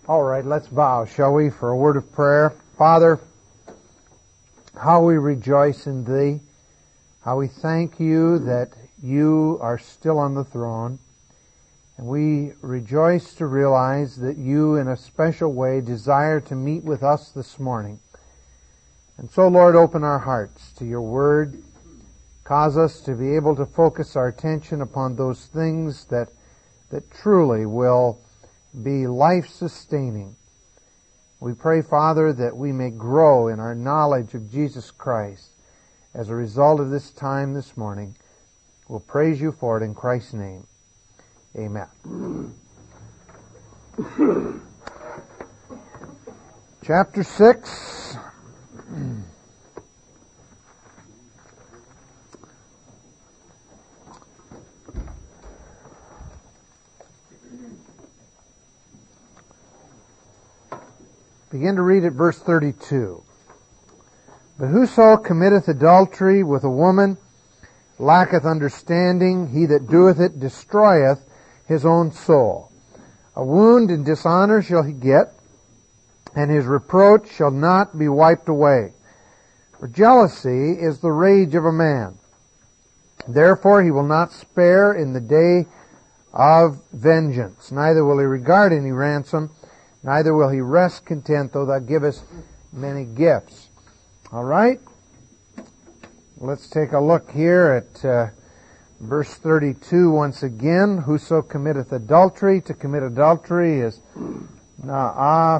All right, let's bow, shall we, for a word of prayer. Father, how we rejoice in Thee, how we thank You that You are still on the throne, and we rejoice to realize that You, in a special way, desire to meet with us this morning. And so, Lord, open our hearts to Your Word. Cause us to be able to focus our attention upon those things that truly will be life-sustaining. We pray, Father, that we may grow in our knowledge of Jesus Christ as a result of this time this morning. We'll praise You for it in Christ's name. Amen. Chapter 6. Begin to read at verse 32. But whoso committeth adultery with a woman lacketh understanding. He that doeth it destroyeth his own soul. A wound and dishonor shall he get, and his reproach shall not be wiped away. For jealousy is the rage of a man. Therefore he will not spare in the day of vengeance, neither will he regard any ransom, neither will he rest content, though thou givest many gifts. All right? Let's take a look here at verse 32 once again. Whoso committeth adultery. To commit adultery is na'af.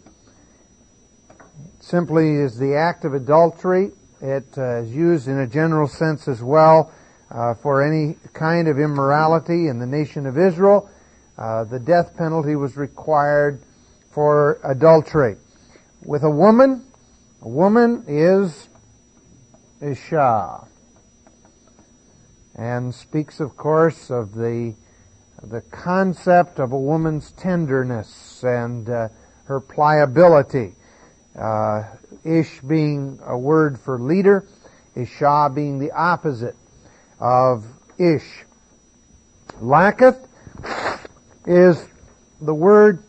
Simply is the act of adultery. It is used in a general sense as well for any kind of immorality in the nation of Israel. The death penalty was required for adultery. With a woman is Isha, and speaks, of course, of the concept of a woman's tenderness and her pliability. Ish being a word for leader, Isha being the opposite of Ish. Lacketh is the word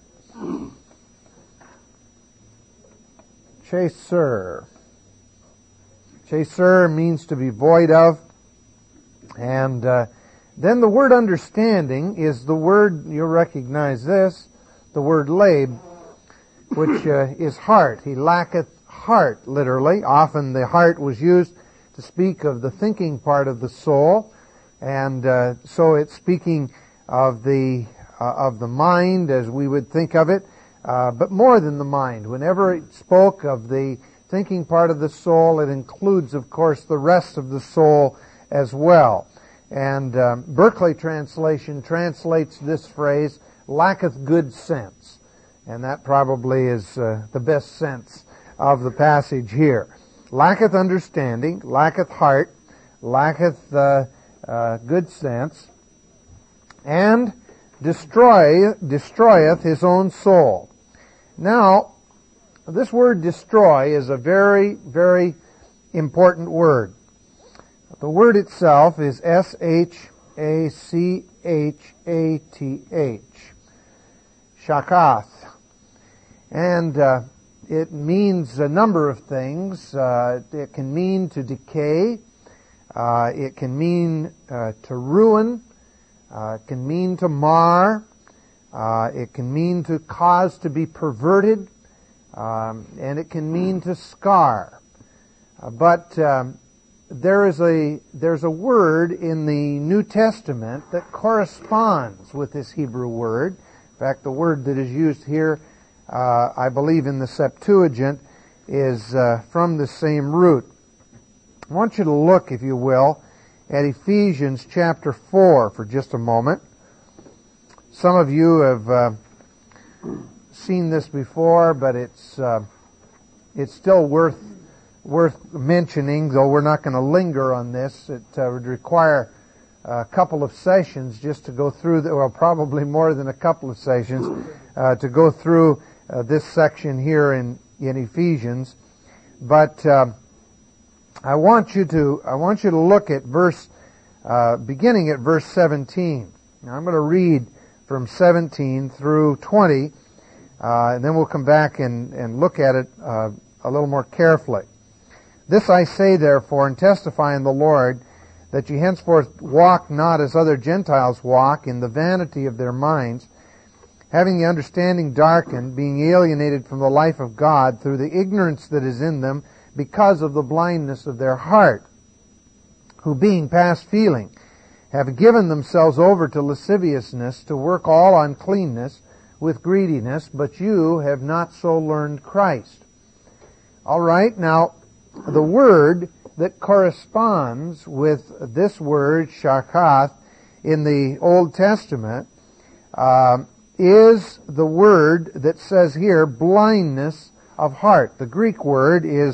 chaser. Chaser means to be void of. And then the word understanding is the word, you'll recognize this, the word lab, which is heart. He lacketh heart, literally. Often the heart was used to speak of the thinking part of the soul. And so it's speaking of the mind as we would think of it. But more than the mind. Whenever it spoke of the thinking part of the soul, it includes, of course, the rest of the soul as well. And Berkeley translation translates this phrase, lacketh good sense. And that probably is the best sense of the passage here. Lacketh understanding, lacketh heart, lacketh good sense, and destroyeth his own soul. Now, this word destroy is a very, very important word. The word itself is S-H-A-C-H-A-T-H. Shakath. And it means a number of things. It can mean to decay. It can mean to ruin. It can mean to mar. It can mean to cause to be perverted, and it can mean to scar. But there's a word in the New Testament that corresponds with this Hebrew word. In fact, the word that is used here, I believe in the Septuagint, is from the same root. I want you to look, if you will, at Ephesians chapter 4 for just a moment. Some of you have seen this before, but it's still worth mentioning, though we're not going to linger on this. It would require a couple of sessions just to go through, probably more than a couple of sessions, to go through this section here in Ephesians. But I want you to look at beginning at verse 17. Now I'm going to read from 17 through 20 and then we'll come back and look at it a little more carefully. This I say, therefore, and testify in the Lord, that ye henceforth walk not as other Gentiles walk, in the vanity of their minds, having the understanding darkened, being alienated from the life of God through the ignorance that is in them, because of the blindness of their heart, who being past feeling, have given themselves over to lasciviousness, to work all uncleanness with greediness, but you have not so learned Christ. All right, now, the word that corresponds with this word, shakath, in the Old Testament, is the word that says here, blindness of heart. The Greek word is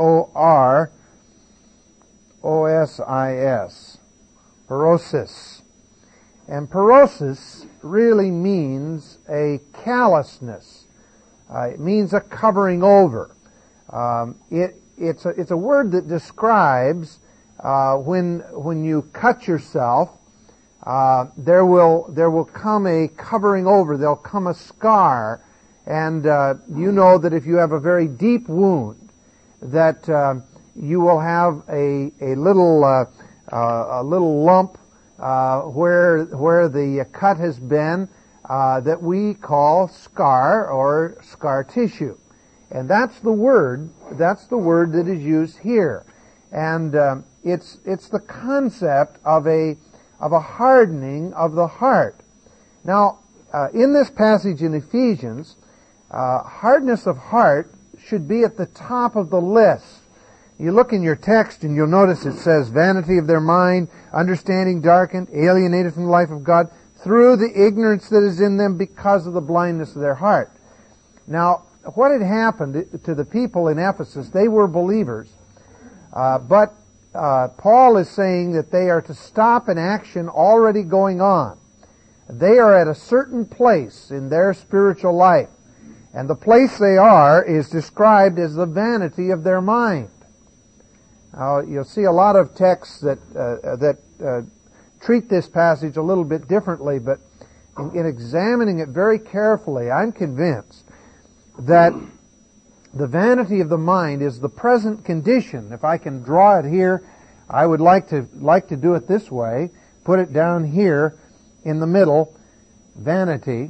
P-O-R-O-S-I-S, parosis. And parosis really means a callousness. It means a covering over. It's a word that describes when you cut yourself, there will come a covering over. There'll come a scar, and you know that if you have a very deep wound, that you will have a little lump where the cut has been that we call scar or scar tissue. And that's the word that is used here. And it's the concept of a hardening of the heart. Now, in this passage in Ephesians, hardness of heart should be at the top of the list. You look in your text and you'll notice it says, vanity of their mind, understanding darkened, alienated from the life of God, through the ignorance that is in them because of the blindness of their heart. Now, what had happened to the people in Ephesus, they were believers, but Paul is saying that they are to stop an action already going on. They are at a certain place in their spiritual life, and the place they are is described as the vanity of their mind. Now, you'll see a lot of texts that treat this passage a little bit differently, but in examining it very carefully, I'm convinced that the vanity of the mind is the present condition. If I can draw it here, I would like to do it this way. Put it down here in the middle. Vanity.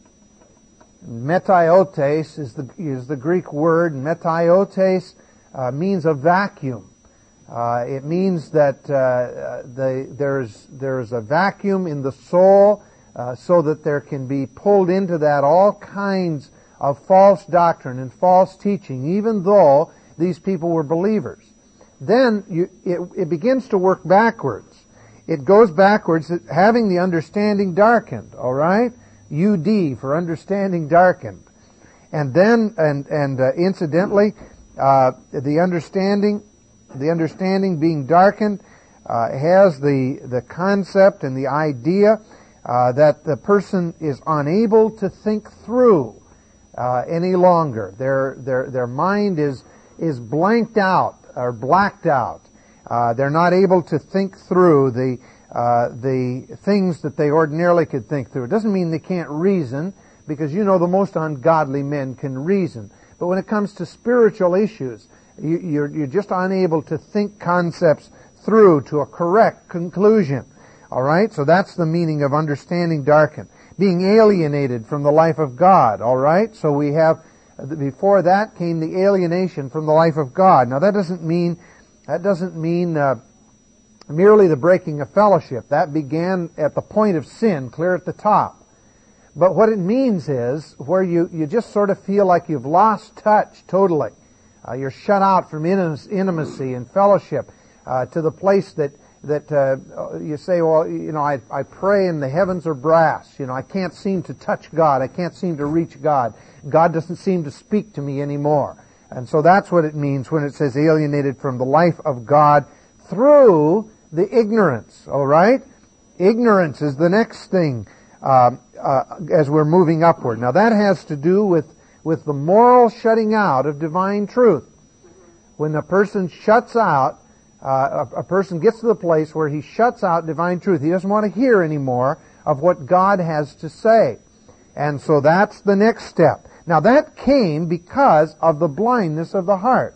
Metaiotes is the Greek word. Metaiotes means a vacuum. It means that there's a vacuum in the soul, so that there can be pulled into that all kinds of false doctrine and false teaching, even though these people were believers. Then it begins to work backwards. It goes backwards, having the understanding darkened. All right, UD for understanding darkened, and then incidentally, the understanding being darkened has the concept and the idea that the person is unable to think through any longer. Their mind is blanked out or blacked out. They're not able to think through the things that they ordinarily could think through. It doesn't mean they can't reason, because the most ungodly men can reason. But when it comes to spiritual issues, you're just unable to think concepts through to a correct conclusion. All right? So that's the meaning of understanding darkened. Being alienated from the life of God. All right? So we have, before that came the alienation from the life of God. Now that doesn't mean merely the breaking of fellowship. That began at the point of sin, clear at the top. But what it means is where you just sort of feel like you've lost touch totally. You're shut out from intimacy and fellowship to the place that you say, well, I pray and the heavens are brass. I can't seem to touch God. I can't seem to reach God. God doesn't seem to speak to me anymore. And so that's what it means when it says alienated from the life of God through the ignorance. All right? Ignorance is the next thing as we're moving upward. Now that has to do with the moral shutting out of divine truth. When a person shuts out, a person gets to the place where he shuts out divine truth. He doesn't want to hear anymore of what God has to say. And so that's the next step. Now that came because of the blindness of the heart.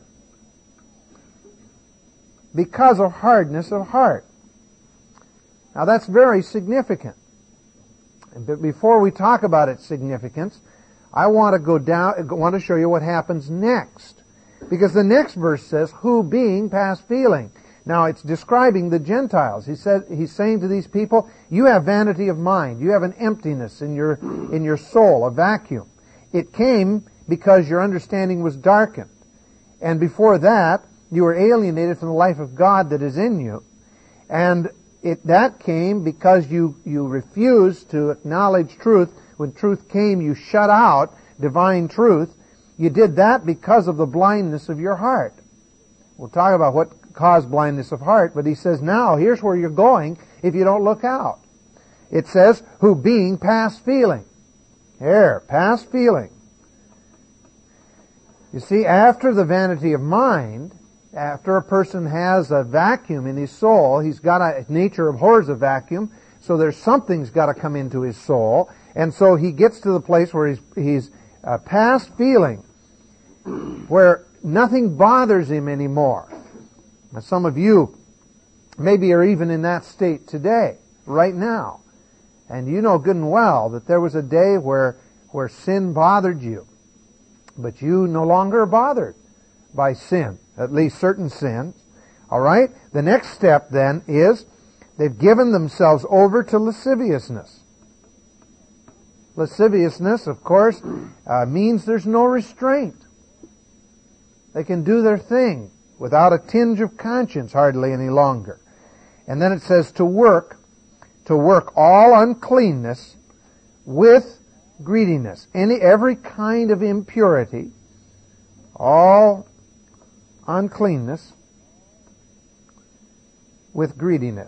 Because of hardness of heart. Now that's very significant. But before we talk about its significance, I want to show you what happens next. Because the next verse says, who being past feeling. Now it's describing the Gentiles. He's saying to these people, you have vanity of mind. You have an emptiness in your soul, a vacuum. It came because your understanding was darkened. And before that, you were alienated from the life of God that is in you. And that came because you refused to acknowledge truth. When truth came, you shut out divine truth. You did that because of the blindness of your heart. We'll talk about what caused blindness of heart, but he says now, here's where you're going if you don't look out. It says, who being past feeling. Here, past feeling. You see, after the vanity of mind, after a person has a vacuum in his soul, he's got nature abhors a vacuum, so there's something's got to come into his soul, and so he gets to the place where he's past feeling, where nothing bothers him anymore. Now, some of you maybe are even in that state today, right now, and you know good and well that there was a day where sin bothered you, but you no longer are bothered by sin, at least certain sins. All right? The next step then is they've given themselves over to lasciviousness. Lasciviousness, of course, means there's no restraint. They can do their thing without a tinge of conscience hardly any longer. And then it says to work all uncleanness with greediness. Every kind of impurity, all uncleanness with greediness.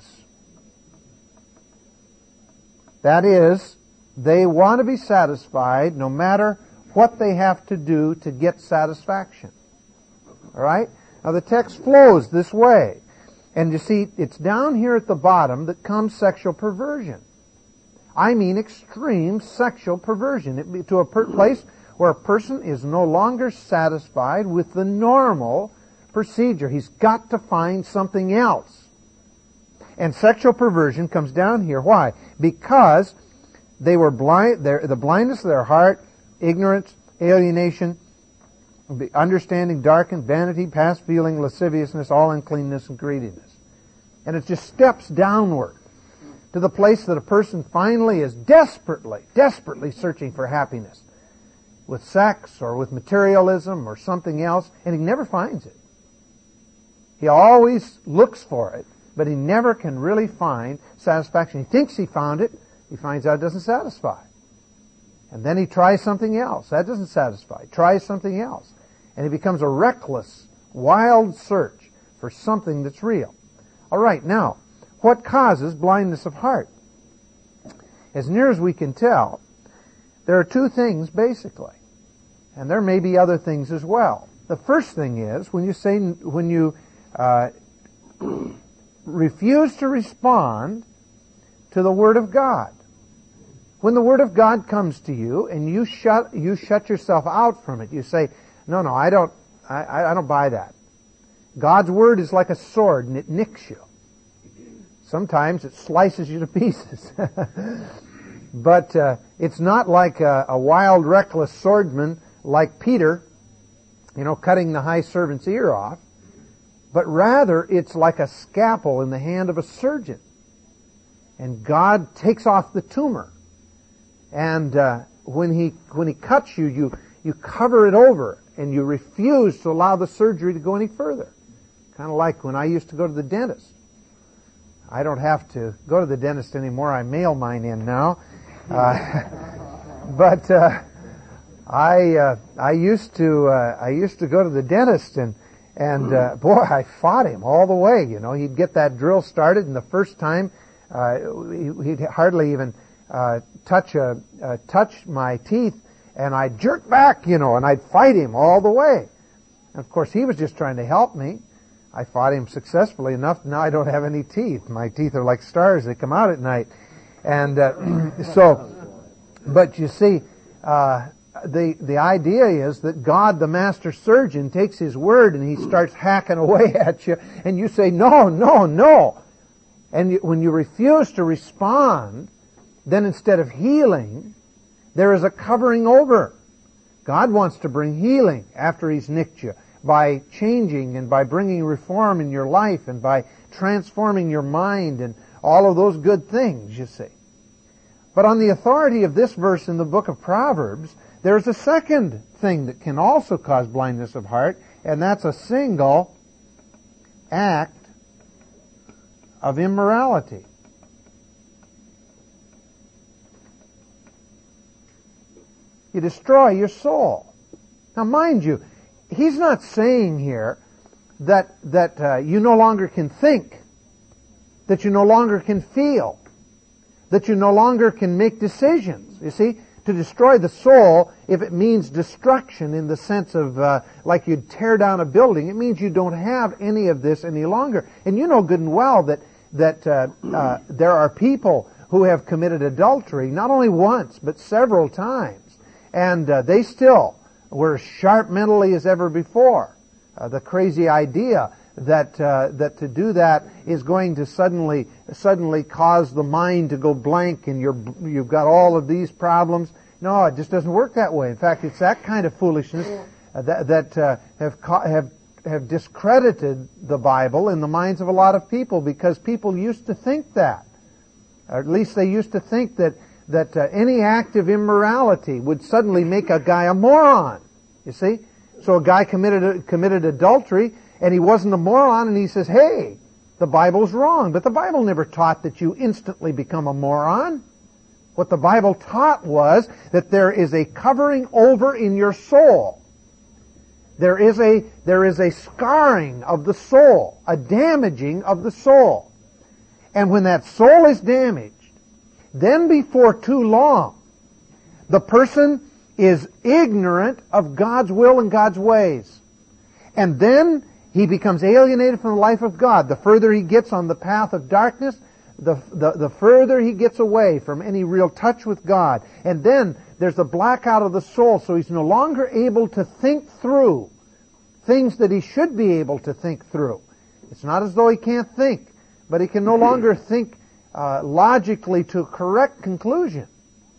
That is, they want to be satisfied no matter what they have to do to get satisfaction. All right? Now the text flows this way. And you see, it's down here at the bottom that comes sexual perversion. I mean extreme sexual perversion. To a place where a person is no longer satisfied with the normal procedure. He's got to find something else. And sexual perversion comes down here. Why? Because they were blind, the blindness of their heart, ignorance, alienation, understanding darkened, vanity, past feeling, lasciviousness, all uncleanness, and greediness. And it just steps downward to the place that a person finally is desperately searching for happiness with sex or with materialism or something else, and he never finds it. He always looks for it, but he never can really find satisfaction. He thinks he found it, he finds out it doesn't satisfy. And then he tries something else. That doesn't satisfy. He tries something else. And he becomes a reckless, wild search for something that's real. All right, now, what causes blindness of heart? As near as we can tell, there are two things basically. And there may be other things as well. The first thing is when you refuse to respond to the Word of God. When the Word of God comes to you and you shut yourself out from it, you say, no, I don't buy that. God's Word is like a sword and it nicks you. Sometimes it slices you to pieces. But it's not like a wild, reckless swordsman like Peter, cutting the high servant's ear off. But rather, it's like a scalpel in the hand of a surgeon. And God takes off the tumor. And when he cuts you cover it over and you refuse to allow the surgery to go any further. Kind of like when I used to go to the dentist. I don't have to go to the dentist anymore. I mail mine in now. But I used to go to the dentist and boy, I fought him all the way. He'd get that drill started, and the first time he'd hardly even touch my teeth, and I'd jerk back, and I'd fight him all the way. And of course, he was just trying to help me. I fought him successfully enough. Now I don't have any teeth. My teeth are like stars. They come out at night. And but you see, the idea is that God, the master surgeon, takes His word and He starts hacking away at you, and you say, no, no, no. And when you refuse to respond, then instead of healing, there is a covering over. God wants to bring healing after He's nicked you by changing and by bringing reform in your life and by transforming your mind and all of those good things, you see. But on the authority of this verse in the book of Proverbs, there's a second thing that can also cause blindness of heart, and that's a single act of immorality. You destroy your soul. Now mind you, he's not saying here that you no longer can think, that you no longer can feel, that you no longer can make decisions. You see, to destroy the soul, if it means destruction in the sense of like you'd tear down a building, it means you don't have any of this any longer. And you know good and well that there are people who have committed adultery not only once but several times, and they still were as sharp mentally as ever before. The crazy idea that to do that is going to suddenly cause the mind to go blank and you've got all of these problems. No, it just doesn't work that way. In fact, it's that kind of foolishness that have discredited the Bible in the minds of a lot of people, because people used to think that, or at least they used to think that any act of immorality would suddenly make a guy a moron. You see, so a guy committed adultery, and he wasn't a moron, and he says, hey, the Bible's wrong. But the Bible never taught that you instantly become a moron. What the Bible taught was that there is a covering over in your soul. There is a scarring of the soul, a damaging of the soul. And when that soul is damaged, then before too long, the person is ignorant of God's will and God's ways. And then he becomes alienated from the life of God. The further he gets on the path of darkness, the further he gets away from any real touch with God. And then there's a blackout of the soul, so he's no longer able to think through things that he should be able to think through. It's not as though he can't think, but he can no longer think logically to a correct conclusion.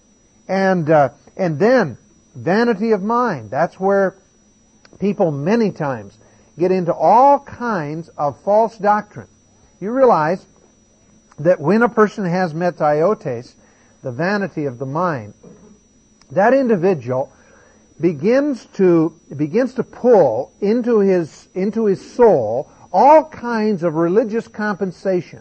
And then vanity of mind. That's where people many times get into all kinds of false doctrine. You realize that when a person has metaiotes, the vanity of the mind, that individual begins to pull into his soul all kinds of religious compensation.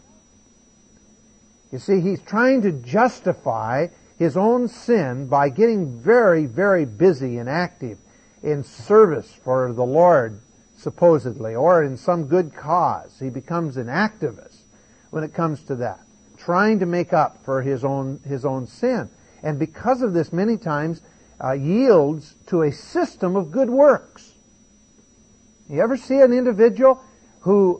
You see, he's trying to justify his own sin by getting very, very busy and active in service for the Lord, supposedly, or in some good cause. He becomes an activist when it comes to that, trying to make up for his own sin. And because of this, many times yields to a system of good works. You ever see an individual who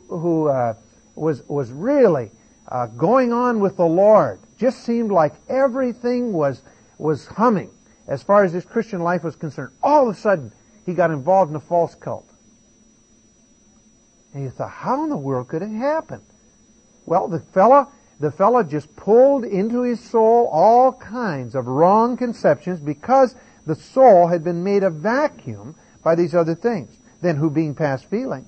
was really going on with the Lord? Just seemed like everything was humming as far as his Christian life was concerned. All of a sudden, he got involved in a false cult. And you thought, how in the world could it happen? Well, the fella just pulled into his soul all kinds of wrong conceptions because the soul had been made a vacuum by these other things. Then who being past feeling,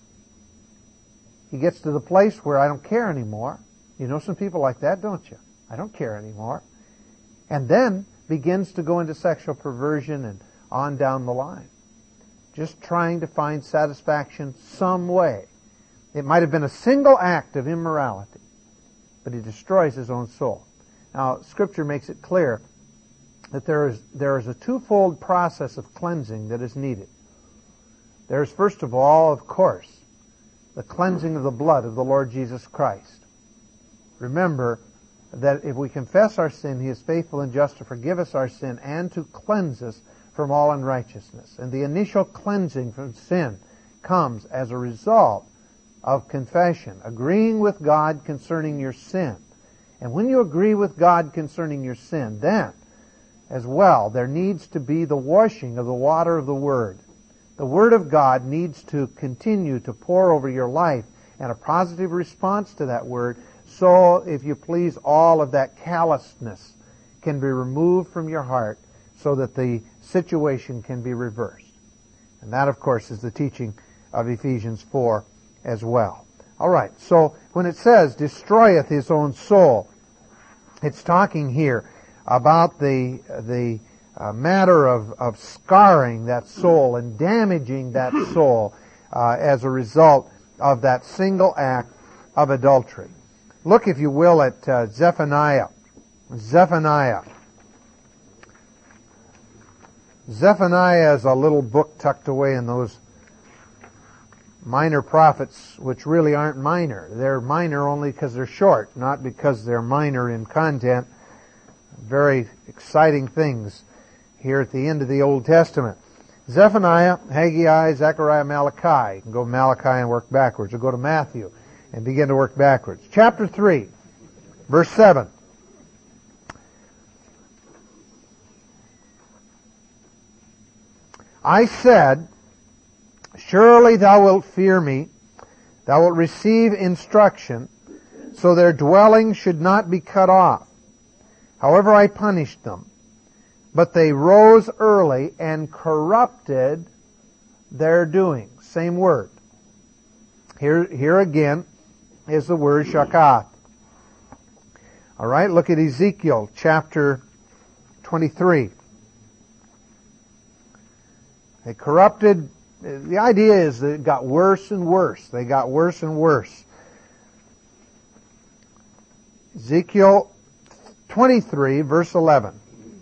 he gets to the place where I don't care anymore. You know some people like that, don't you? I don't care anymore. And then begins to go into sexual perversion and on down the line. Just trying to find satisfaction some way. It might have been a single act of immorality, but he destroys his own soul. Now, Scripture makes it clear that there is a twofold process of cleansing that is needed. There is, first of all, of course, the cleansing of the blood of the Lord Jesus Christ. Remember that if we confess our sin, He is faithful and just to forgive us our sin and to cleanse us from all unrighteousness. And the initial cleansing from sin comes as a result of confession, agreeing with God concerning your sin. And when you agree with God concerning your sin, then as well. There needs to be the washing of the water of the Word. The Word of God needs to continue to pour over your life and a positive response to that Word, so, if you please, all of that callousness can be removed from your heart so that the situation can be reversed. And that, of course, is the teaching of Ephesians 4 as well. All right, so when it says, destroyeth his own soul, it's talking here about the matter of scarring that soul and damaging that soul as a result of that single act of adultery. Look, if you will, at Zephaniah. Zephaniah is a little book tucked away in those minor prophets, which really aren't minor. They're minor only because they're short, not because they're minor in content. Very exciting things here at the end of the Old Testament. Zephaniah, Haggai, Zechariah, Malachi. You can go to Malachi and work backwards, or go to Matthew and begin to work backwards. Chapter 3, verse 7. I said, surely thou wilt fear me, thou wilt receive instruction, so their dwelling should not be cut off. However, I punished them. But they rose early and corrupted their doing. Same word. Here again is the word shakath. All right, look at Ezekiel chapter 23. They corrupted. The idea is that it got worse and worse. They got worse and worse. Ezekiel 23, verse 11.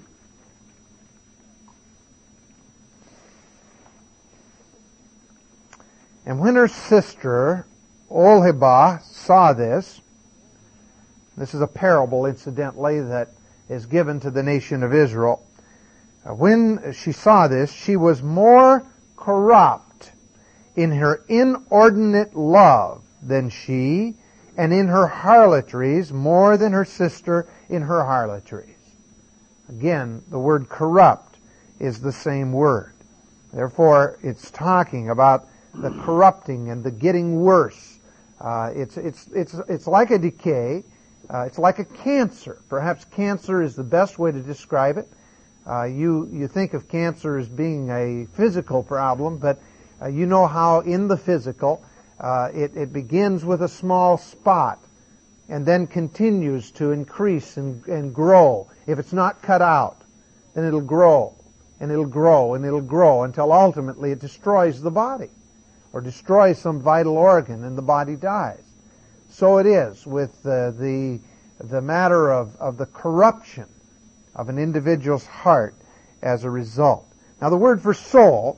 And when her sister, Oholibah, saw this is a parable, incidentally, that is given to the nation of Israel. When she saw this, she was more corrupt in her inordinate love than she, and in her harlotries more than her sister in her harlotries. Again, the word corrupt is the same word. Therefore, it's talking about the corrupting and the getting worse. It's like a decay. It's like a cancer. Perhaps cancer is the best way to describe it. You think of cancer as being a physical problem, but you know how in the physical it begins with a small spot and then continues to increase and grow. If it's not cut out, then it'll grow and it'll grow and it'll grow until ultimately it destroys the body or destroys some vital organ and the body dies. So it is with the matter of the corruption of an individual's heart as a result. Now the word for soul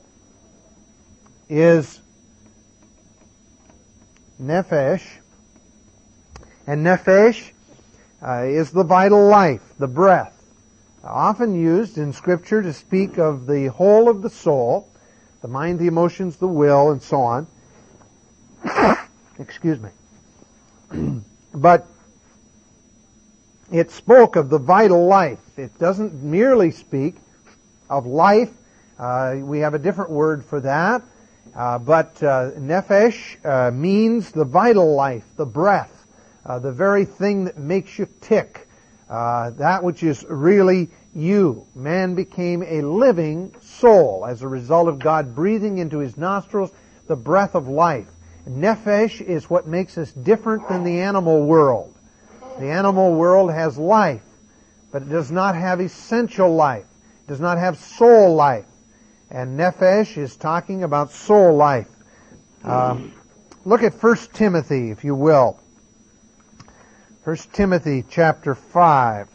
is nephesh, and nephesh is the vital life, the breath, often used in Scripture to speak of the whole of the soul, the mind, the emotions, the will, and so on. Excuse me. But it spoke of the vital life. It doesn't merely speak of life. We have a different word for that. But nephesh means the vital life, the breath, the very thing that makes you tick, that which is really you. Man became a living soul as a result of God breathing into his nostrils the breath of life. Nephesh is what makes us different than the animal world. The animal world has life, but it does not have essential life. It does not have soul life. And nephesh is talking about soul life. Look at 1 Timothy, if you will. 1 Timothy chapter 5.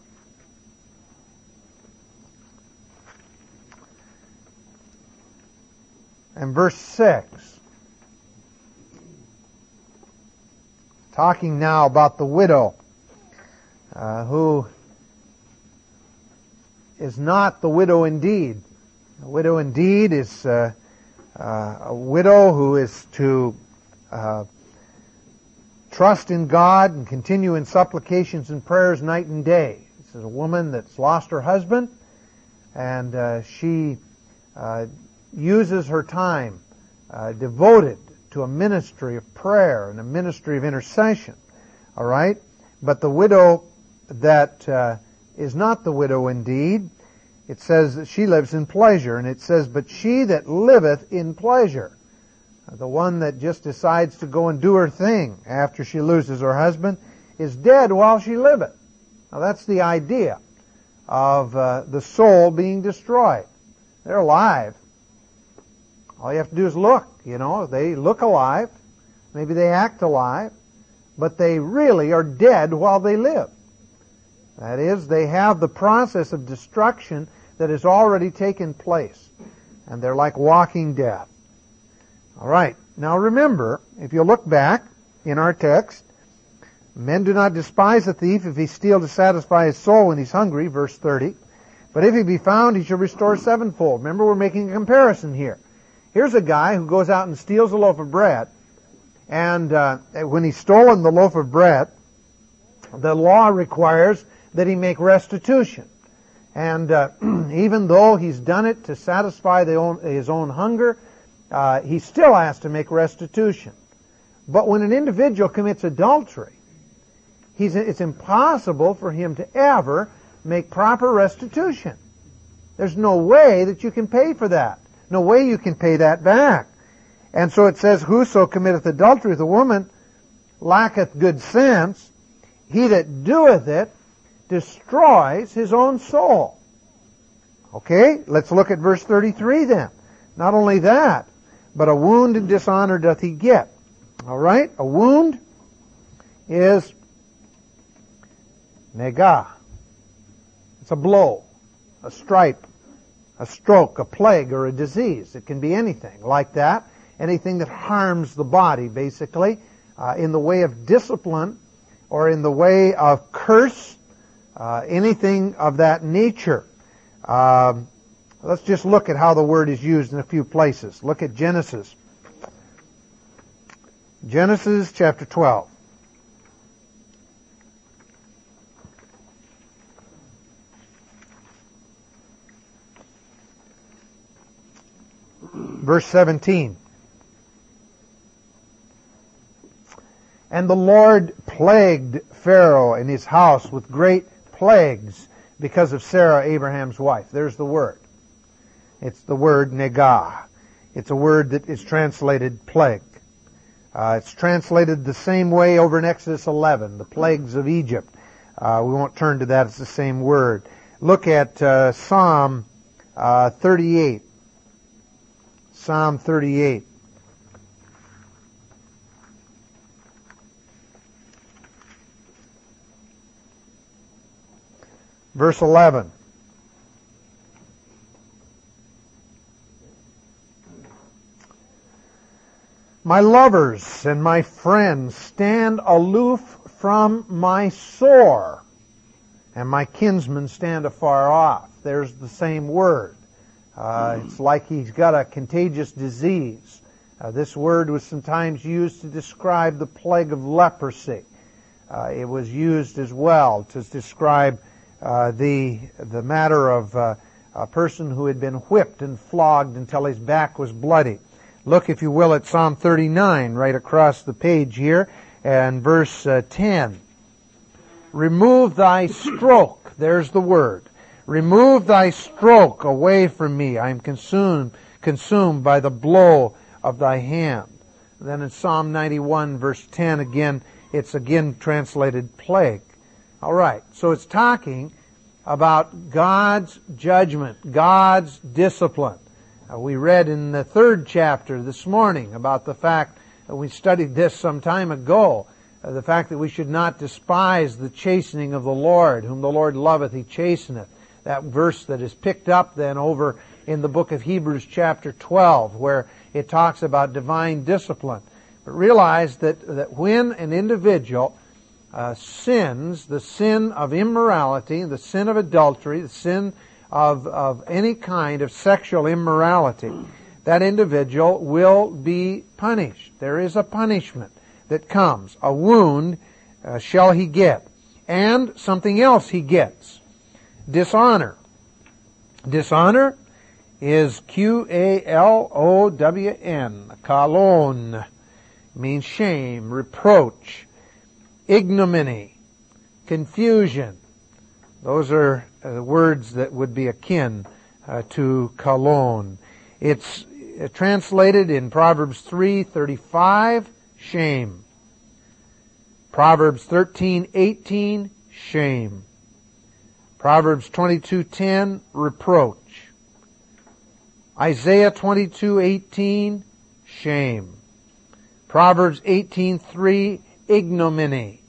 And verse 6. Talking now about the widow who is not the widow indeed. The widow indeed is a widow who is to trust in God and continue in supplications and prayers night and day. This is a woman that's lost her husband, and she uses her time devoted to a ministry of prayer and a ministry of intercession. All right? But the widow that is not the widow indeed, it says that she lives in pleasure, and it says, but she that liveth in pleasure, the one that just decides to go and do her thing after she loses her husband, is dead while she liveth. Now that's the idea of the soul being destroyed. They're alive. All you have to do is look, They look alive. Maybe they act alive. But they really are dead while they live. That is, they have the process of destruction that has already taken place. And they're like walking death. All right. Now remember, if you look back in our text, men do not despise a thief if he steal to satisfy his soul when he's hungry, verse 30. But if he be found, he shall restore sevenfold. Remember, we're making a comparison here. Here's a guy who goes out and steals a loaf of bread. And when he's stolen the loaf of bread, the law requires that he make restitution. And even though he's done it to satisfy his own hunger, he still has to make restitution. But when an individual commits adultery, it's impossible for him to ever make proper restitution. There's no way that you can pay for that. No way you can pay that back. And so it says, whoso committeth adultery with a woman lacketh good sense. He that doeth it destroys his own soul. Okay, let's look at verse 33 then. Not only that, but a wound and dishonor doth he get. All right, a wound is negah. It's a blow, a stripe, a stroke, a plague, or a disease. It can be anything like that. Anything that harms the body, basically, in the way of discipline or in the way of curse, anything of that nature. Let's just look at how the word is used in a few places. Look at Genesis. Genesis chapter 12. Verse 17. And the Lord plagued Pharaoh and his house with great plagues because of Sarah, Abraham's wife. There's the word. It's the word negah. It's a word that is translated plague. It's translated the same way over in Exodus 11, the plagues of Egypt. We won't turn to that. It's the same word. Look at Psalm 38. Psalm 38. Verse 11. My lovers and my friends stand aloof from my sore, and my kinsmen stand afar off. There's the same word. It's like he's got a contagious disease. This word was sometimes used to describe the plague of leprosy. It was used as well to describe the matter of a person who had been whipped and flogged until his back was bloody. Look, if you will, at Psalm 39, right across the page here, and verse 10. Remove thy stroke. There's the word. Remove thy stroke away from me. I am consumed by the blow of thy hand. Then in Psalm 91, verse 10, again, it's again translated plague. All right, so it's talking about God's judgment, God's discipline. We read in the 3rd chapter this morning about the fact that we studied this some time ago, the fact that we should not despise the chastening of the Lord. Whom the Lord loveth, he chasteneth. That verse that is picked up then over in the book of Hebrews chapter 12, where it talks about divine discipline. But realize that when an individual sins, the sin of immorality, the sin of adultery, the sin of any kind of sexual immorality, that individual will be punished. There is a punishment that comes. A wound shall he get. And something else he gets. Dishonor. Dishonor is Q-A-L-O-W-N. Kalon means shame, reproach, ignominy, confusion. Those are words that would be akin to kalon. It's translated in Proverbs 3:35, shame. Proverbs 13:18, shame. Proverbs 22:10, reproach. Isaiah 22:18, shame. Proverbs 18:3, ignominy.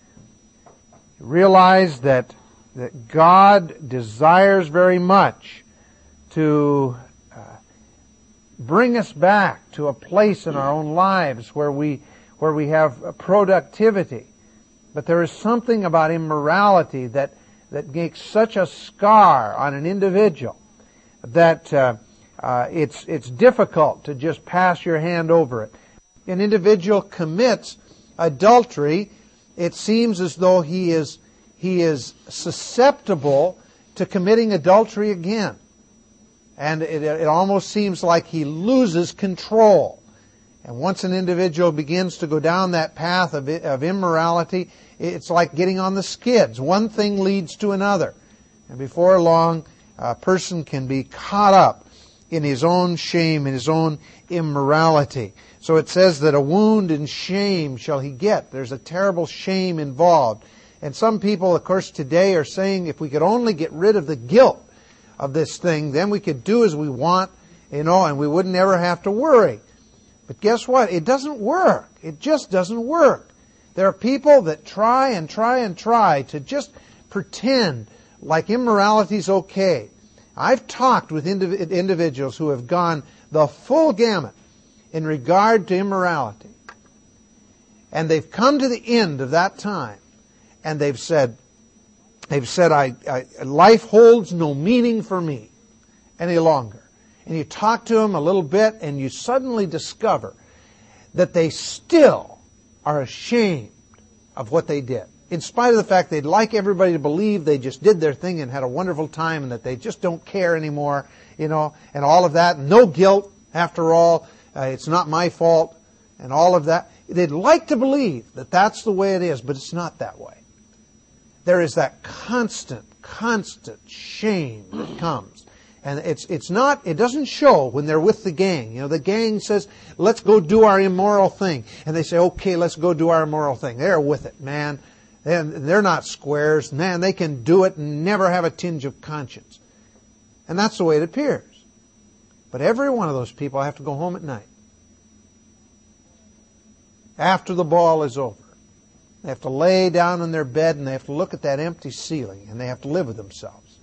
Realize that God desires very much to bring us back to a place in our own lives where we have productivity. But there is something about immorality that makes such a scar on an individual that it's difficult to just pass your hand over it. An individual commits adultery, it seems as though he is susceptible to committing adultery again. And it almost seems like he loses control. And once an individual begins to go down that path of immorality, it's like getting on the skids. One thing leads to another. And before long, a person can be caught up in his own shame, in his own immorality. So it says that a wound and shame shall he get. There's a terrible shame involved. And some people, of course, today are saying if we could only get rid of the guilt of this thing, then we could do as we want, and we wouldn't ever have to worry. But guess what? It doesn't work. It just doesn't work. There are people that try and try and try to just pretend like immorality's okay. I've talked with individuals who have gone the full gamut in regard to immorality. And they've come to the end of that time, and they've said, life holds no meaning for me any longer. And you talk to them a little bit, and you suddenly discover that they still are ashamed of what they did. In spite of the fact they'd like everybody to believe they just did their thing and had a wonderful time and that they just don't care anymore, and all of that. No guilt, after all. It's not my fault, and all of that. They'd like to believe that that's the way it is, but it's not that way. There is that constant shame that comes. And it doesn't show when they're with the gang. The gang says, let's go do our immoral thing. And they say, okay, let's go do our immoral thing. They're with it, man. They're not squares. Man, they can do it and never have a tinge of conscience. And that's the way it appears. But every one of those people have to go home at night. After the ball is over. They have to lay down in their bed and they have to look at that empty ceiling and they have to live with themselves.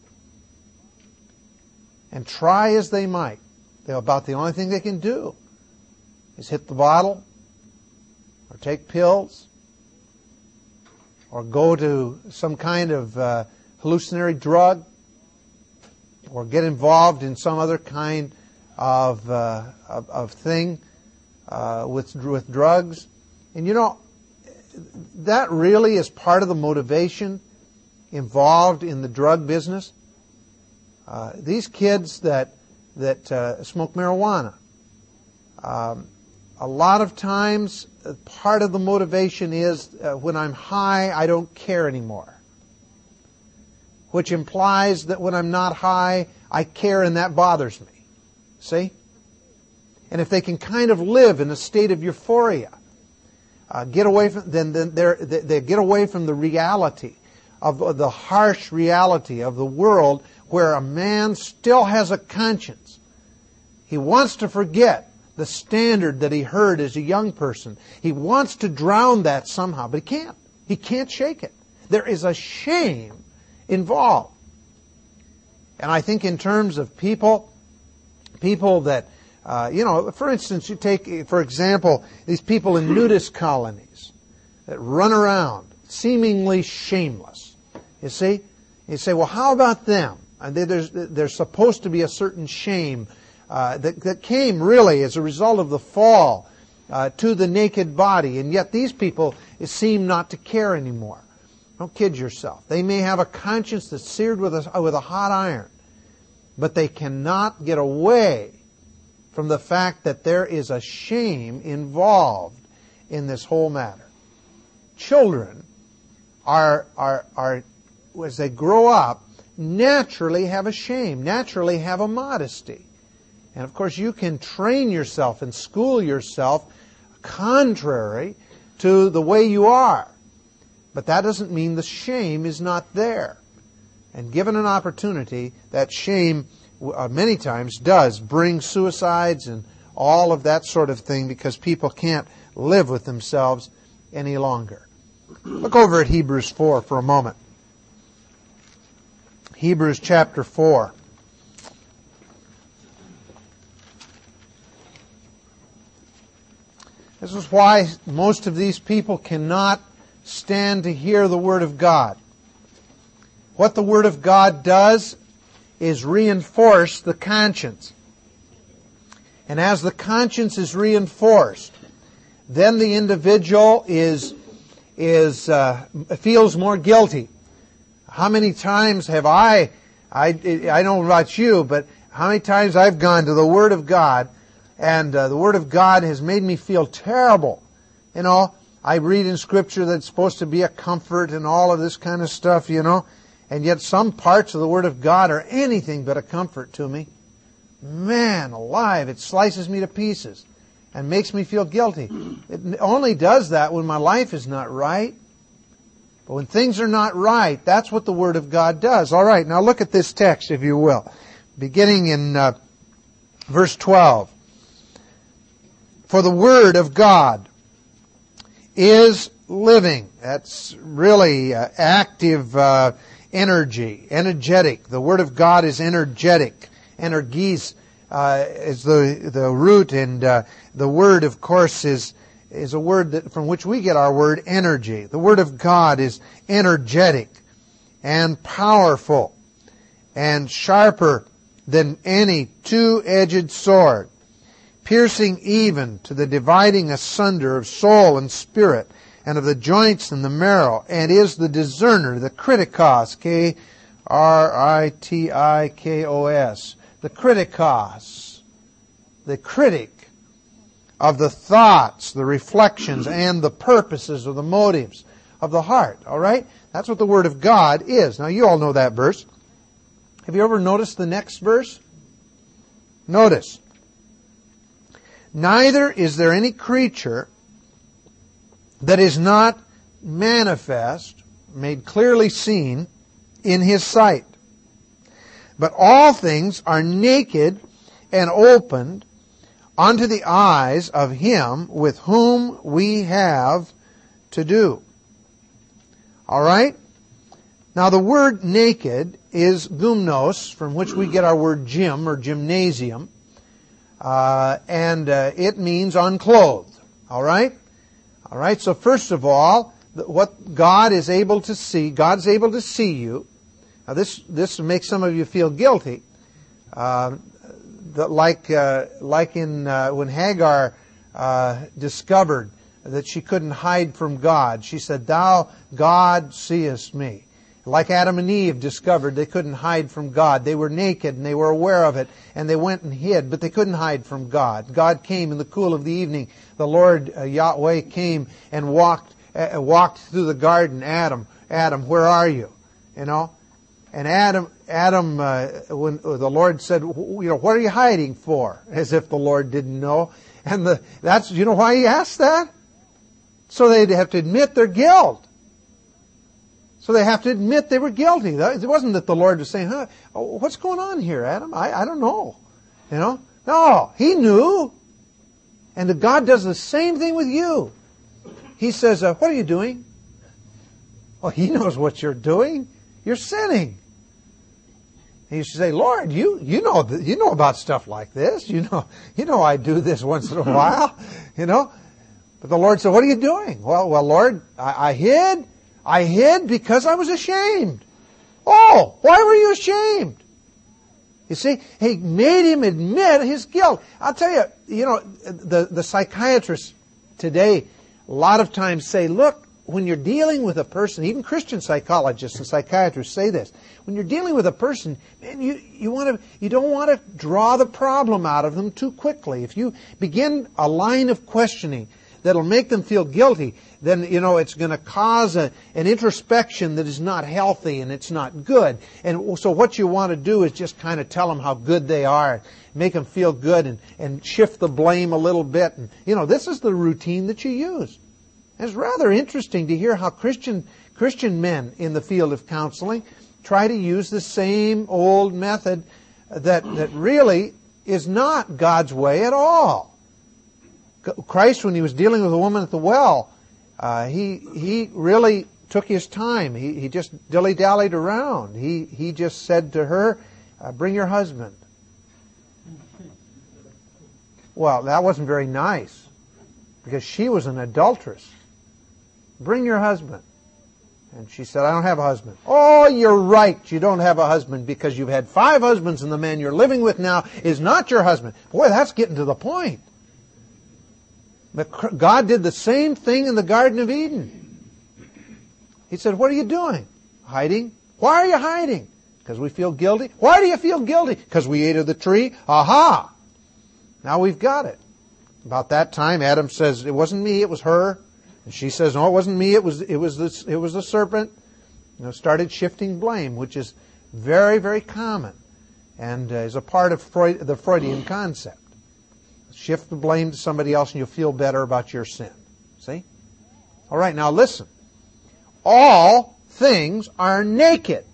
And try as they might, about the only thing they can do is hit the bottle or take pills or go to some kind of hallucinatory drug or get involved in some other kind of thing with drugs. And that really is part of the motivation involved in the drug business. These kids that smoke marijuana, a lot of times part of the motivation is when I'm high, I don't care anymore. Which implies that when I'm not high, I care and that bothers me. See? And if they can kind of live in a state of euphoria, get away from they get away from the reality of the harsh reality of the world where a man still has a conscience. He wants to forget the standard that he heard as a young person. He wants to drown that somehow, but he can't. He can't shake it. There is a shame involved. And I think in terms of people that for instance, you take, for example, these people in nudist colonies that run around seemingly shameless. You see? You say, well, how about them? And there's supposed to be a certain shame that came really as a result of the fall to the naked body. And yet these people seem not to care anymore. Don't kid yourself. They may have a conscience that's seared with a hot iron. but they cannot get away from the fact that there is a shame involved in this whole matter. Children are as they grow up, naturally have a shame, naturally have a modesty. And of course you can train yourself and school yourself contrary to the way you are. But that doesn't mean the shame is not there. And given an opportunity, that shame many times does bring suicides and all of that sort of thing because people can't live with themselves any longer. Look over at Hebrews 4 for a moment. Hebrews chapter 4. This is why most of these people cannot stand to hear the Word of God. What the Word of God does is reinforce the conscience. And as the conscience is reinforced, then the individual feels more guilty. How many times have I don't know about you, but how many times I've gone to the Word of God and the Word of God has made me feel terrible. You know, I read in Scripture that it's supposed to be a comfort and all of this kind of stuff, you know, and yet some parts of the Word of God are anything but a comfort to me. Man alive, it slices me to pieces and makes me feel guilty. It only does that when my life is not right. But when things are not right, that's what the Word of God does. All right, now look at this text, if you will. Beginning in verse 12. For the Word of God is living. That's really active energy, energetic. The Word of God is energetic. Energies is the root, and the Word, of course, is a word from which we get our word energy. The Word of God is energetic and powerful and sharper than any two-edged sword, piercing even to the dividing asunder of soul and spirit and of the joints and the marrow, and is the discerner, the kritikos, K-R-I-T-I-K-O-S, the kritikos, the critic of the thoughts, the reflections, and the purposes of the motives of the heart. All right? That's what the Word of God is. Now, you all know that verse. Have you ever noticed the next verse? Notice. Neither is there any creature that is not manifest, made clearly seen, in His sight. But all things are naked and opened unto the eyes of Him with whom we have to do. All right? Now the word naked is gymnos, from which we get our word gym or gymnasium, and it means unclothed. All right? All right, so first of all, what God is able to see, God's able to see you. Now this makes some of you feel guilty. Like in when Hagar discovered that she couldn't hide from God, she said, "Thou, God, seest me." Like Adam and Eve discovered they couldn't hide from God. They were naked and they were aware of it, and they went and hid, but they couldn't hide from God. God came in the cool of the evening. The Lord Yahweh came and walked through the garden. Adam, where are you? You know. And Adam, when the Lord said, what are you hiding for? As if the Lord didn't know. And that's, you know why He asked that? So they'd have to admit their guilt. So they have to admit they were guilty. It wasn't that the Lord was saying, what's going on here, Adam? I don't know. You know? No, He knew. And God does the same thing with you. He says, what are you doing? Well, He knows what you're doing. You're sinning. And you should say, Lord, you know about stuff like this. You know I do this once in a while. You know. But the Lord said, what are you doing? Well, Lord, I hid. I hid because I was ashamed. Oh, why were you ashamed? You see, He made him admit his guilt. I'll tell you, the psychiatrists today a lot of times say, look, when you're dealing with a person, even Christian psychologists and psychiatrists say this, when you're dealing with a person, man, you don't want to draw the problem out of them too quickly. If you begin a line of questioning that'll make them feel guilty, then, it's going to cause an introspection that is not healthy and it's not good. And so what you want to do is just kind of tell them how good they are, make them feel good and shift the blame a little bit. And, this is the routine that you use. It's rather interesting to hear how Christian men in the field of counseling try to use the same old method that really is not God's way at all. Christ, when he was dealing with a woman at the well, he really took his time. He just dilly-dallied around. He just said to her, bring your husband. Well, that wasn't very nice, because she was an adulteress. Bring your husband. And she said, I don't have a husband. Oh, you're right, you don't have a husband, because you've had 5 husbands and the man you're living with now is not your husband. Boy, that's getting to the point. But God did the same thing in the Garden of Eden. He said, what are you doing? Hiding? Why are you hiding? Because we feel guilty. Why do you feel guilty? Because we ate of the tree. Aha! Now we've got it. About that time, Adam says, it wasn't me, it was her. And she says, no, it wasn't me, it was the serpent. Started shifting blame, which is very, very common and is a part of the Freudian concept. Shift the blame to somebody else and you'll feel better about your sin. See? All right, now listen. All things are naked.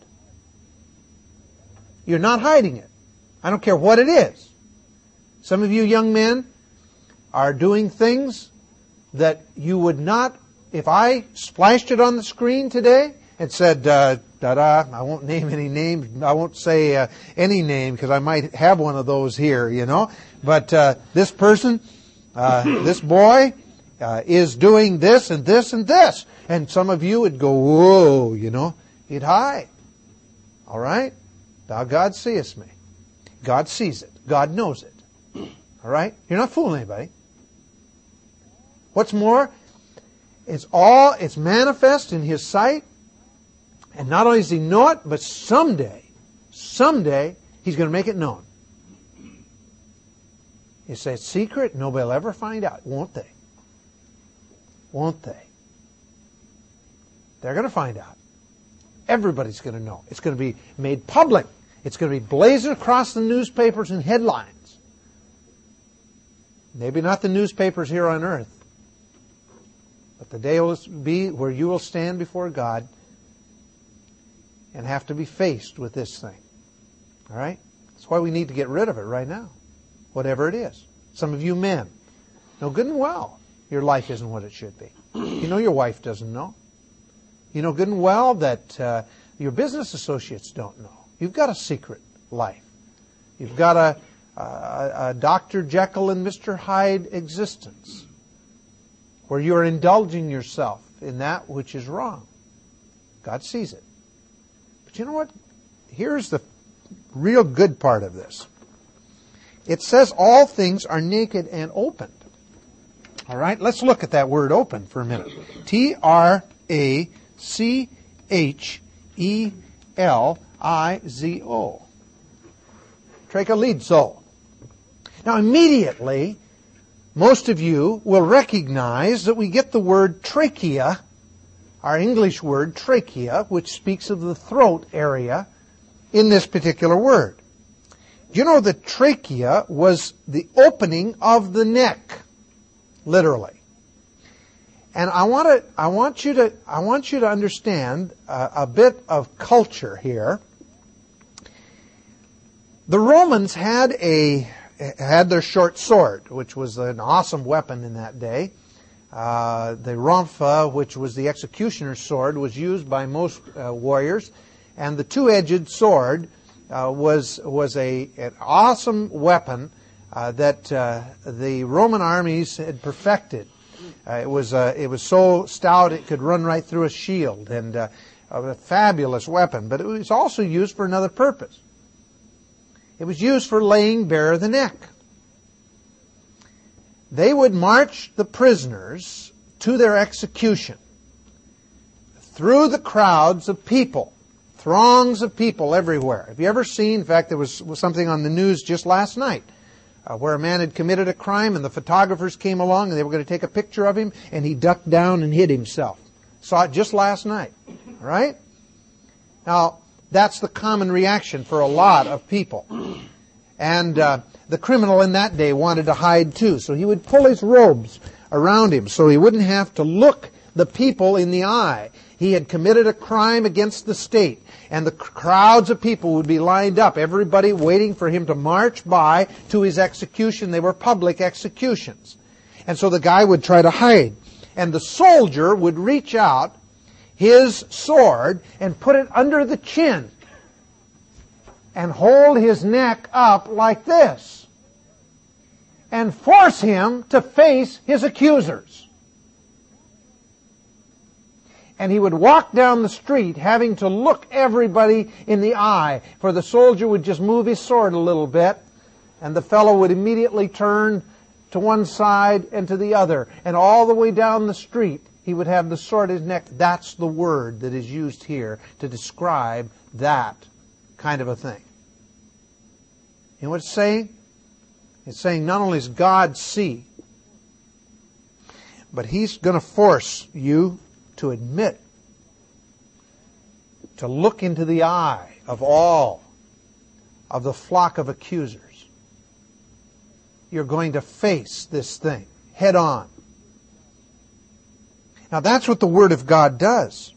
You're not hiding it. I don't care what it is. Some of you young men are doing things that you would not, if I splashed it on the screen today and said, I won't name any names, I won't say any name because I might have one of those here, But this person, this boy, is doing this and this and this. And some of you would go, whoa, you'd hide. All right? Thou God seest me. God sees it. God knows it. All right? You're not fooling anybody. What's more, it's manifest in His sight. And not only does He know it, but someday, He's going to make it known. You say it's secret, nobody will ever find out, won't they? Won't they? They're going to find out. Everybody's going to know. It's going to be made public. It's going to be blazoned across the newspapers and headlines. Maybe not the newspapers here on earth, but the day will be where you will stand before God and have to be faced with this thing. All right? That's why we need to get rid of it right now, whatever it is. Some of you men know good and well your life isn't what it should be. Your wife doesn't know. You know good and well that your business associates don't know. You've got a secret life. You've got a Dr. Jekyll and Mr. Hyde existence where you're indulging yourself in that which is wrong. God sees it. But you know what? Here's the real good part of this. It says all things are naked and opened. All right, let's look at that word open for a minute. T-R-A-C-H-E-L-I-Z-O. Trachelizo. Now immediately, most of you will recognize that we get the word trachea, our English word trachea, which speaks of the throat area, in this particular word. You know that trachea was the opening of the neck, literally. And I want you to understand a bit of culture here. The Romans had their short sword, which was an awesome weapon in that day. The rampha, which was the executioner's sword, was used by most warriors, and the two-edged sword was an awesome weapon that the Roman armies had perfected. It was so stout it could run right through a shield, and a fabulous weapon. But it was also used for another purpose. It was used for laying bare the neck. They would march the prisoners to their execution. through the crowds of people, throngs of people everywhere. Have you ever seen, in fact, there was something on the news just last night, where a man had committed a crime and the photographers came along and they were going to take a picture of him and he ducked down and hid himself. Saw it just last night, right? Now, that's the common reaction for a lot of people. And the criminal in that day wanted to hide too, so he would pull his robes around him so he wouldn't have to look the people in the eye. He had committed a crime against the state, and the crowds of people would be lined up, everybody waiting for him to march by to his execution. They were public executions. And so the guy would try to hide. And the soldier would reach out his sword and put it under the chin and hold his neck up like this and force him to face his accusers. And he would walk down the street having to look everybody in the eye, for the soldier would just move his sword a little bit and the fellow would immediately turn to one side and to the other. And all the way down the street he would have the sword in his neck. That's the word that is used here to describe that kind of a thing. You know what it's saying? It's saying not only does God see, but He's going to force you to admit, to look into the eye of all of the flock of accusers. You're going to face this thing head on. Now that's what the Word of God does.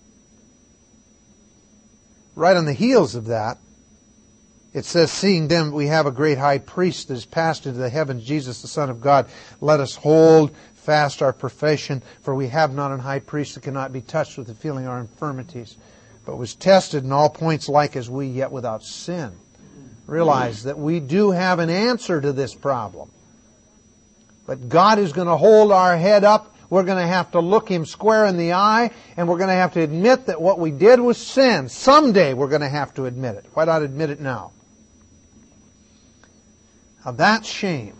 Right on the heels of that, it says, seeing then we have a great high priest that is passed into the heavens, Jesus the Son of God, let us hold fast our profession, for we have not an high priest that cannot be touched with the feeling of our infirmities, but was tested in all points like as we, yet without sin. Realize that we do have an answer to this problem. But God is going to hold our head up. We're going to have to look Him square in the eye, and we're going to have to admit that what we did was sin. Someday we're going to have to admit it. Why not admit it now? Now that's shame.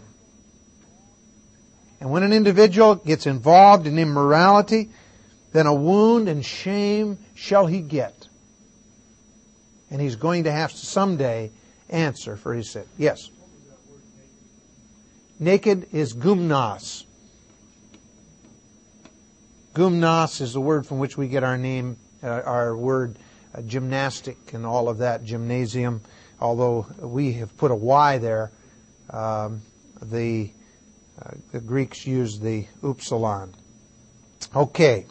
And when an individual gets involved in immorality, then a wound and shame shall he get. And he's going to have to someday answer for his sin. Yes? Naked is gumnos. Gumnos is the word from which we get our name, our word gymnastic and all of that, gymnasium. Although we have put a Y there, the Greeks use the upsilon. Okay.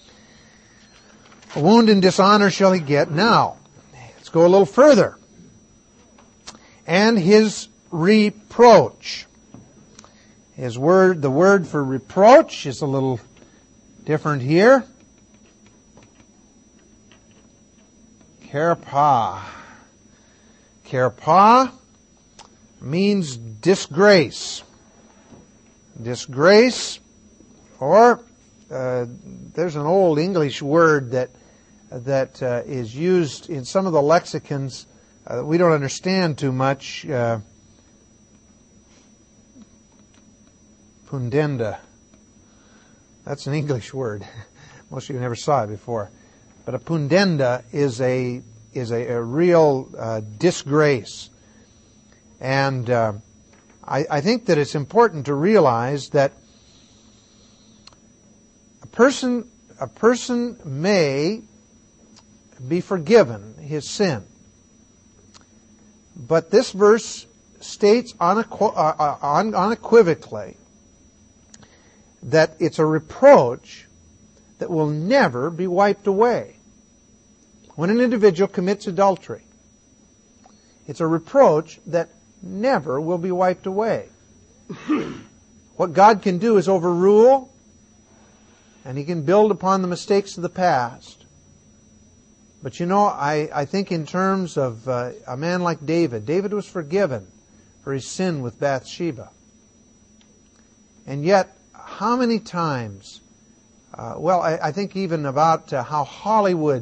A wound and dishonor shall he get. Now, let's go a little further. And his reproach. The word for reproach is a little different here. Kerpa. Kerpa means disgrace. Disgrace, or there's an old English word that is used in some of the lexicons that we don't understand too much. Pudenda. That's an English word. Most of you never saw it before. But a pudenda is a real disgrace. And I think that it's important to realize that a person may be forgiven his sin. But this verse states unequivocally that it's a reproach that will never be wiped away. When an individual commits adultery, it's a reproach that never will be wiped away. What God can do is overrule, and He can build upon the mistakes of the past. But you know, I think in terms of a man like David, David was forgiven for his sin with Bathsheba. And yet, how many times, I think even about how Hollywood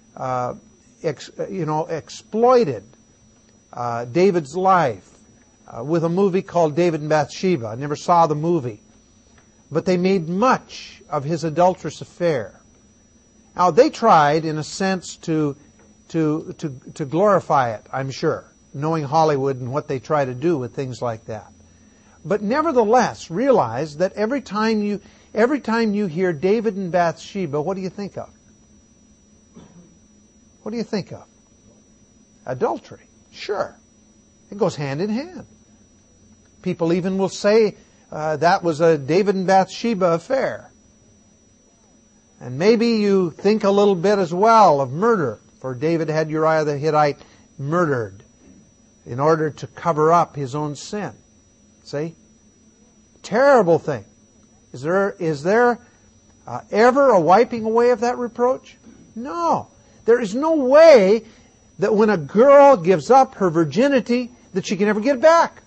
exploited David's life with a movie called David and Bathsheba. I never saw the movie. But they made much of his adulterous affair. Now, they tried, in a sense, to glorify it, I'm sure, knowing Hollywood and what they try to do with things like that. But nevertheless, realize that every time you hear David and Bathsheba, what do you think of? What do you think of? Adultery. Sure. It goes hand in hand. People even will say that was a David and Bathsheba affair. And maybe you think a little bit as well of murder, for David had Uriah the Hittite murdered in order to cover up his own sin. See? Terrible thing. Is there ever a wiping away of that reproach? No. There is no way that when a girl gives up her virginity that she can ever get it back.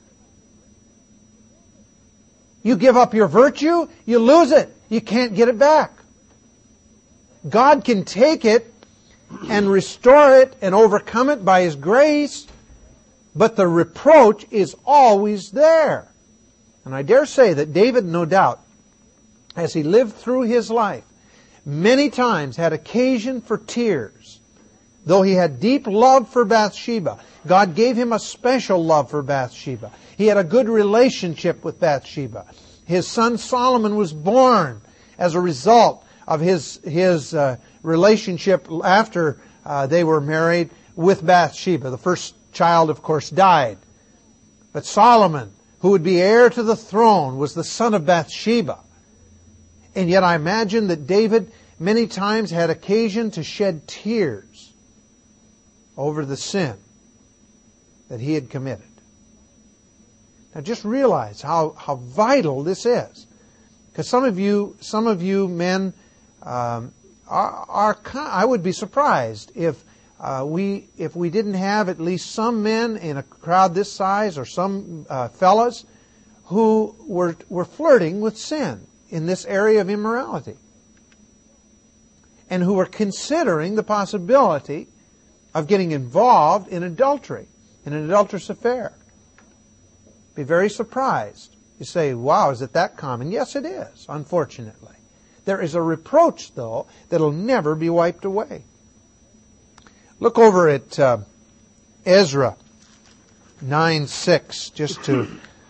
You give up your virtue, you lose it. You can't get it back. God can take it and restore it and overcome it by His grace, but the reproach is always there. And I dare say that David, no doubt, as he lived through his life, many times had occasion for tears. Though he had deep love for Bathsheba, God gave him a special love for Bathsheba. He had a good relationship with Bathsheba. His son Solomon was born as a result of his relationship after they were married with Bathsheba. The first child, of course, died. But Solomon, who would be heir to the throne, was the son of Bathsheba. And yet I imagine that David many times had occasion to shed tears over the sin that he had committed. Now just realize how vital this is. Because some of you men I would be surprised if we didn't have at least some men in a crowd this size, or some fellas who were flirting with sin in this area of immorality, and who were considering the possibility of getting involved in adultery, in an adulterous affair. Be very surprised. You say, wow, is it that common? Yes, it is, unfortunately. There is a reproach, though, that'll never be wiped away. Look over at Ezra 9:6, just to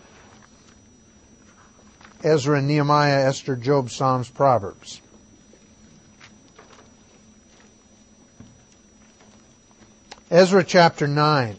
Ezra, Nehemiah, Esther, Job, Psalms, Proverbs. Ezra chapter 9.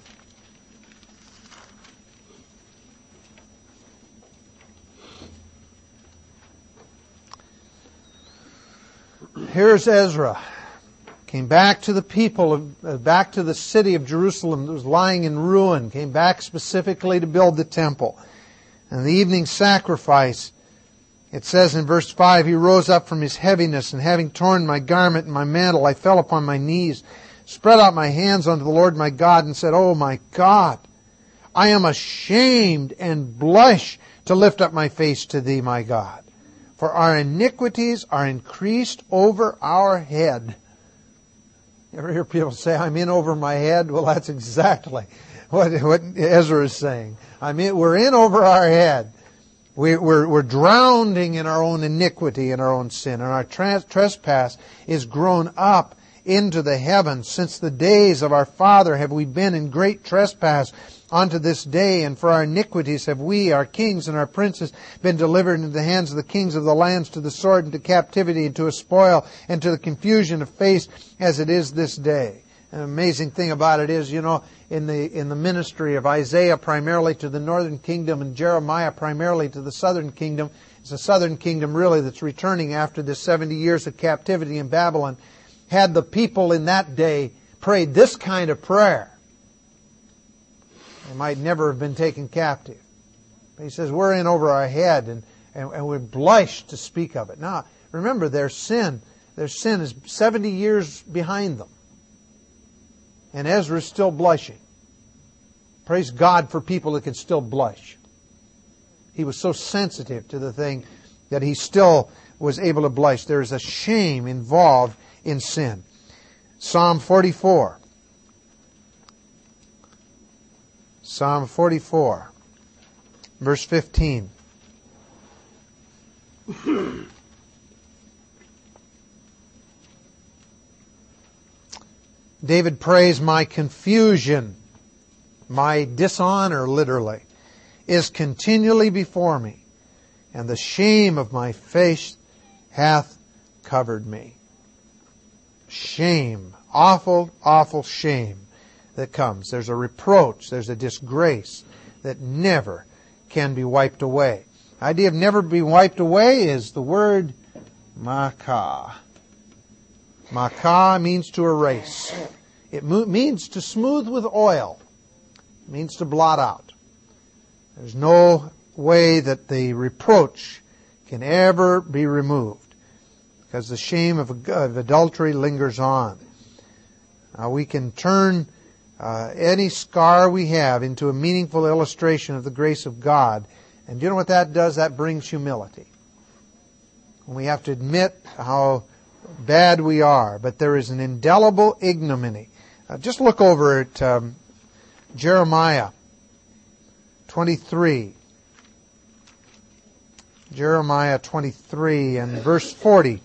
Here's Ezra. Came back to the people, back to the city of Jerusalem that was lying in ruin. Came back specifically to build the temple. And the evening sacrifice, it says in verse 5, he rose up from his heaviness, and having torn my garment and my mantle, I fell upon my knees, spread out my hands unto the Lord my God, and said, Oh my God, I am ashamed and blush to lift up my face to thee, my God. For our iniquities are increased over our head. You ever hear people say, I'm in over my head? Well, that's exactly what Ezra is saying. We're in over our head. We're drowning in our own iniquity and our own sin. And our trespass is grown up into the heavens. Since the days of our father have we been in great trespass unto this day, and for our iniquities have we, our kings and our princes, been delivered into the hands of the kings of the lands, to the sword and to captivity and to a spoil and to the confusion of face, as it is this day. An amazing thing about it is, in the ministry of Isaiah primarily to the northern kingdom, and Jeremiah primarily to the southern kingdom, it's the southern kingdom really that's returning after the 70 years of captivity in Babylon. Had the people in that day prayed this kind of prayer, they might never have been taken captive. But he says, we're in over our head, and we blush to speak of it. Now, remember, their sin is 70 years behind them. And Ezra is still blushing. Praise God for people that can still blush. He was so sensitive to the thing that he still was able to blush. There is a shame involved in sin. Psalm 44. Psalm 44, verse 15. David prays, my confusion, my dishonor, literally, is continually before me, and the shame of my face hath covered me. Shame, awful, awful shame that comes. There's a reproach, there's a disgrace that never can be wiped away. The idea of never be wiped away is the word makah. Makah means to erase. It means to smooth with oil. It means to blot out. There's no way that the reproach can ever be removed, because the shame of adultery lingers on. We can turn any scar we have into a meaningful illustration of the grace of God. And do you know what that does? That brings humility. When we have to admit how bad we are, but there is an indelible ignominy. Just look over at Jeremiah 23. Jeremiah 23 and verse 40.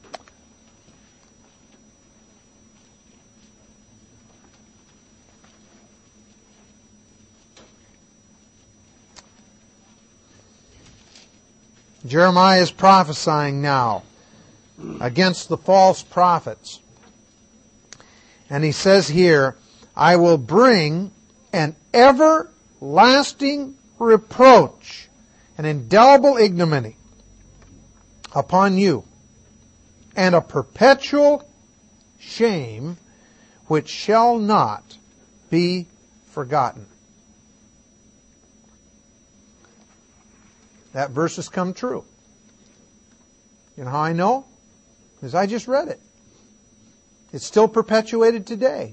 Jeremiah is prophesying now against the false prophets. And he says here, I will bring an everlasting reproach, an indelible ignominy upon you, and a perpetual shame which shall not be forgotten. That verse has come true. You know how I know? Because I just read it. It's still perpetuated today.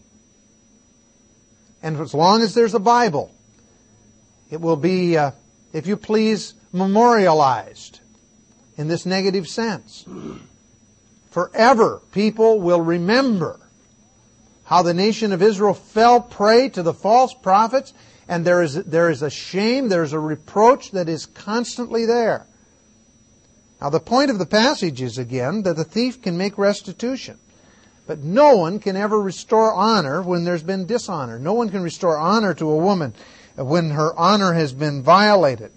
And as long as there's a Bible, it will be, if you please, memorialized in this negative sense. Forever, people will remember how the nation of Israel fell prey to the false prophets, and there is a shame, there is a reproach that is constantly there. Now the point of the passage is, again, that the thief can make restitution. But no one can ever restore honor when there's been dishonor. No one can restore honor to a woman when her honor has been violated.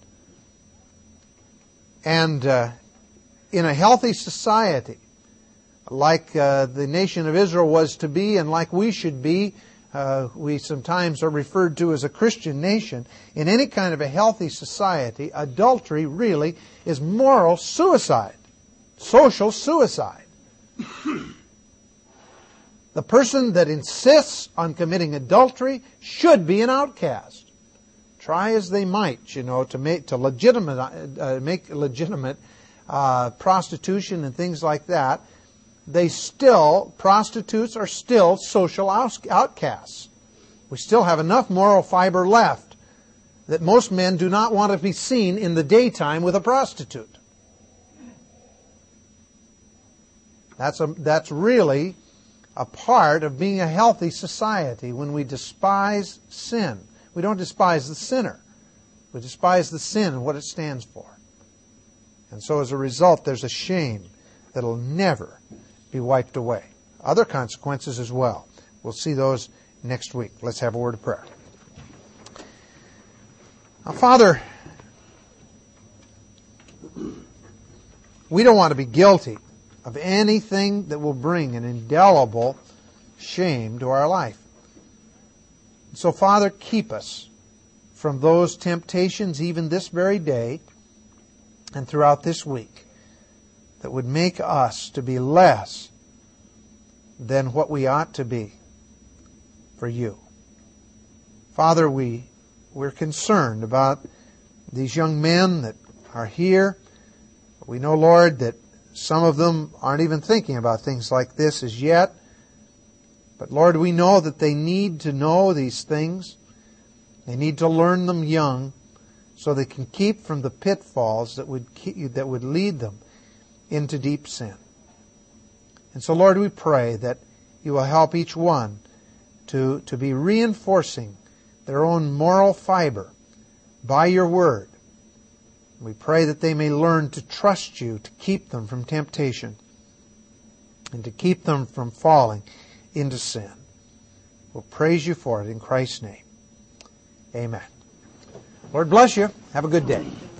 And in a healthy society, like the nation of Israel was to be and like we should be, we sometimes are referred to as a Christian nation. In any kind of a healthy society, adultery really is moral suicide, social suicide. The person that insists on committing adultery should be an outcast. Try as they might, to make legitimate prostitution and things like that. Prostitutes are still social outcasts. We still have enough moral fiber left that most men do not want to be seen in the daytime with a prostitute. That's really a part of being a healthy society when we despise sin. We don't despise the sinner. We despise the sin and what it stands for. And so as a result, there's a shame that'll never be wiped away. Other consequences as well. We'll see those next week. Let's have a word of prayer. Now, Father, we don't want to be guilty of anything that will bring an indelible shame to our life. So, Father, keep us from those temptations even this very day and throughout this week that would make us to be less than what we ought to be for you. Father, we're concerned about these young men that are here. We know, Lord, that some of them aren't even thinking about things like this as yet. But Lord, we know that they need to know these things. They need to learn them young so they can keep from the pitfalls that would lead them into deep sin. And so, Lord, we pray that you will help each one to be reinforcing their own moral fiber by your word. We pray that they may learn to trust you to keep them from temptation and to keep them from falling into sin. We'll praise you for it in Christ's name. Amen. Lord bless you. Have a good day.